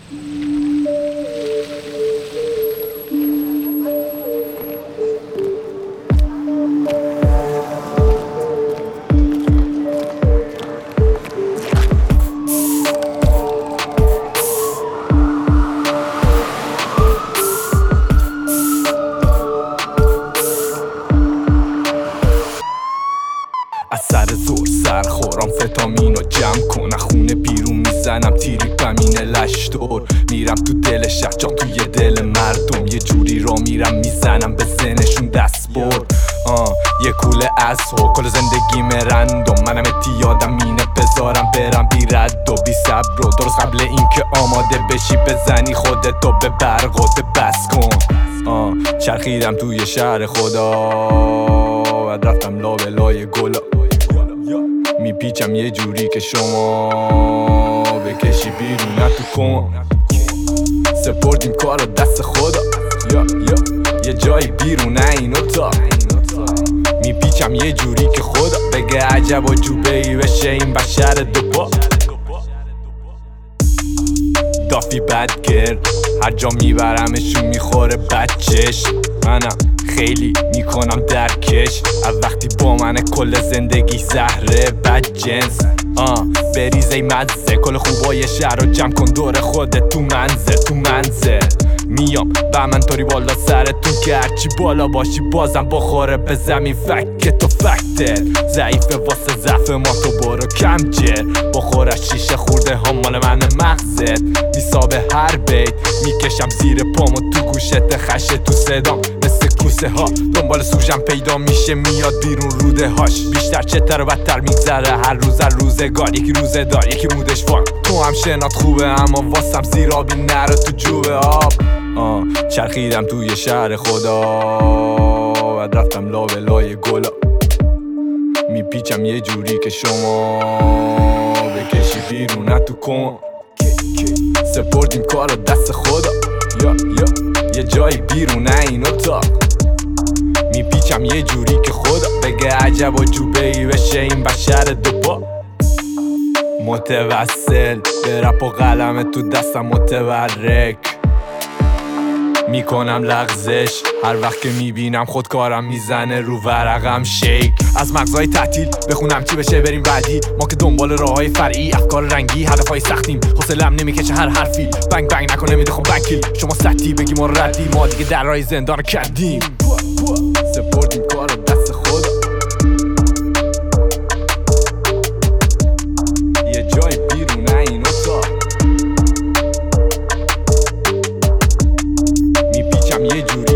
از سر زور سرخورم فتامینو جمع کن، خونه بیرون میزنم تیریپم اینه لشدور. میرم تو دل شهر جام توی دل مردم، یه جوری را میرم میزنم به زنشون دست برد. یه کوله از کل زندگی مرندم، منم اتیادم اینه بذارم برم بی رد و بی صبر و درست قبل اینکه آماده بشی بزنی خودتو به برق و بس کن. چرخیدم توی شهر خدا و رفتم لابلای گلا، میپیچم یه جوری که شما بکشی بیرون تو کن. سپردیم کارو دست خدا، یه جایی بیرون این اتاق، میپیچم یه جوری که خدا بگه عجب و جوبه‌ای بشه این بشر دوپا. دافی بدگرد هر جا میبرمشون میخوره بچش، منم خیلی میکنم درکش از وقتی با منه کل زندگی زهره بد جنس. بریز ای مزه کل خوبای شهر رو جمع کن دور خودت تو منزل میام به من طوری بالا سرتون که هرچی بالا باشی بازم بخوره به زمین فکت و فکتت ضعیفه واسه ضعف ما تو برو کم جر بخور از شیشه خورده ها مال من مغزت میسابه هر بیت میکشم زیر پامو تو گوشت خشه تو صدام مثل کوسه ها دنبال سوژم پیدا میشه میاد بیرون روده هاش بیشتر چتر و بدتر میگذره هر روز روزگار یکی روزه دار یکی مودش فاک تو هم شنات خوبه اما واسم زیرابی نره تو جوب آب. چرخیدم توی شهر خدا و رفتم لابلای گلا میپیچم یه جوری که شما بکشی بیرون تو کن. سپردیم کارو دست خدا یه جایی بیرون این اتاق میپیچم یه جوری که خدا بگه عجب و جوبه‌ای بشه این بشر دوپا. متوسل به رپ و قلم تو دستم متورک میکنم لغزش هر وقت که میبینم خودکارم میزنه رو ورقم شیک از مغزای تعطیل بخونم چی بشه بریم بعدی ما که دنبال راههای فرعی افکار رنگی هدفهای سختیم حوصله‌ام نمیکشه هر حرفی بنگ بنگ نکنه میده خب بنکیل شما سطحی بگی ما ردی ما دیگه در راه زندان کردیم سپردیم کارو دست خدا یه جای بیرون این اتاق میپیچم یه جوری